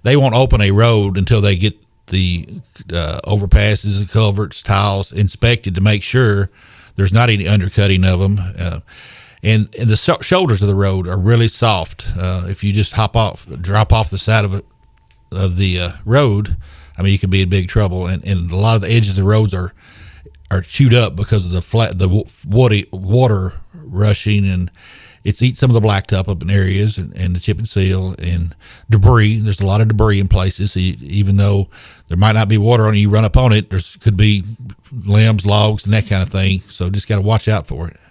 they won't open a road until they get the overpasses, the culverts, tiles inspected to make sure there's not any undercutting of them. And the shoulders of the road are really soft. If you just drop off the side of the road, I mean, you can be in big trouble. And a lot of the edges of the roads are chewed up because of the water rushing, and it's eat some of the blacktop up in areas and the chip and seal and debris. There's a lot of debris in places. So even though there might not be water on it, you run up on it, could be limbs, logs, and that kind of thing. So just got to watch out for it.